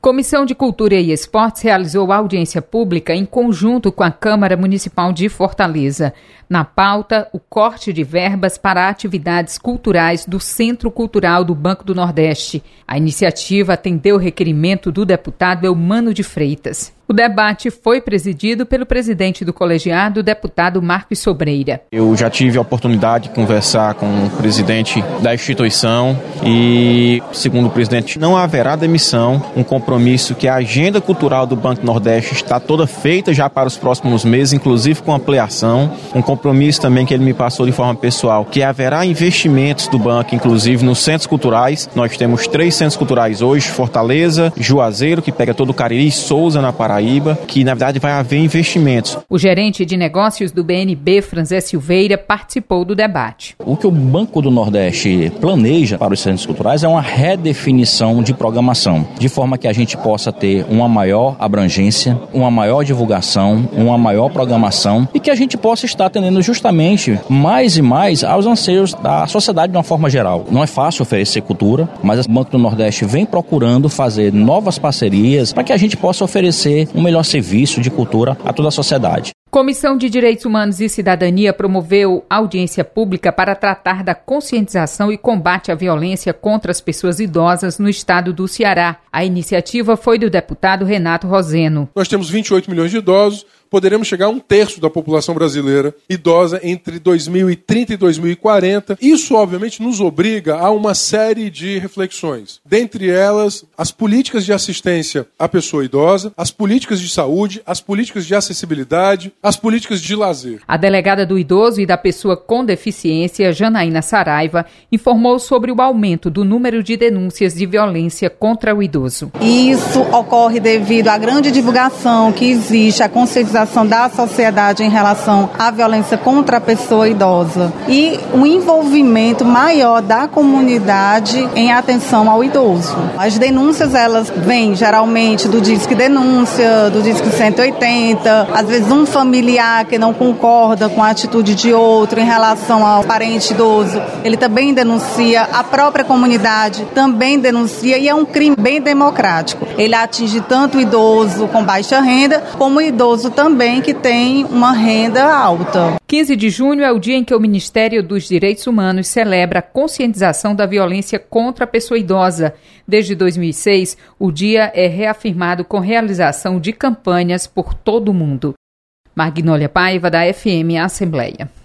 Comissão de Cultura e Esportes realizou audiência pública em conjunto com a Câmara Municipal de Fortaleza. Na pauta, o corte de verbas para atividades culturais do Centro Cultural do Banco do Nordeste. A iniciativa atendeu o requerimento do deputado Eumano de Freitas. O debate foi presidido pelo presidente do colegiado, deputado Marcos Sobreira. Eu já tive a oportunidade de conversar com o presidente da instituição e, segundo o presidente, não haverá demissão, um compromisso que a agenda cultural do Banco do Nordeste está toda feita já para os próximos meses, inclusive com ampliação, um compromisso também que ele me passou de forma pessoal, que haverá investimentos do banco, inclusive nos centros culturais. Nós temos 3 centros culturais hoje, Fortaleza, Juazeiro, que pega todo o Cariri, e Souza, na Paraíba, que na verdade vai haver investimentos. O gerente de negócios do BNB, Franzé Silveira, participou do debate. O que o Banco do Nordeste planeja para os centros culturais é uma redefinição de programação, de forma que a gente possa ter uma maior abrangência, uma maior divulgação, uma maior programação e que a gente possa estar atendendo justamente mais e mais aos anseios da sociedade de uma forma geral. Não é fácil oferecer cultura, mas o Banco do Nordeste vem procurando fazer novas parcerias para que a gente possa oferecer um melhor serviço de cultura a toda a sociedade. Comissão de Direitos Humanos e Cidadania promoveu audiência pública para tratar da conscientização e combate à violência contra as pessoas idosas no estado do Ceará. A iniciativa foi do deputado Renato Roseno. Nós temos 28 milhões de idosos, poderemos chegar a 1/3 da população brasileira idosa entre 2030 e 2040. Isso, obviamente, nos obriga a uma série de reflexões. Dentre elas, as políticas de assistência à pessoa idosa, as políticas de saúde, as políticas de acessibilidade, as políticas de lazer. A delegada do idoso e da pessoa com deficiência, Janaína Saraiva, informou sobre o aumento do número de denúncias de violência contra o idoso. Isso ocorre devido à grande divulgação que existe, a conscientização da sociedade em relação à violência contra a pessoa idosa e um envolvimento maior da comunidade em atenção ao idoso. As denúncias, elas vêm geralmente do Disque Denúncia, do Disque 180, às vezes um familiar que não concorda com a atitude de outro em relação ao parente idoso, ele também denuncia, a própria comunidade também denuncia e é um crime bem democrático. Ele atinge tanto o idoso com baixa renda, como o idoso também que tem uma renda alta. 15 de junho é o dia em que o Ministério dos Direitos Humanos celebra a conscientização da violência contra a pessoa idosa. Desde 2006, o dia é reafirmado com realização de campanhas por todo o mundo. Magnólia Paiva, da FM Assembleia.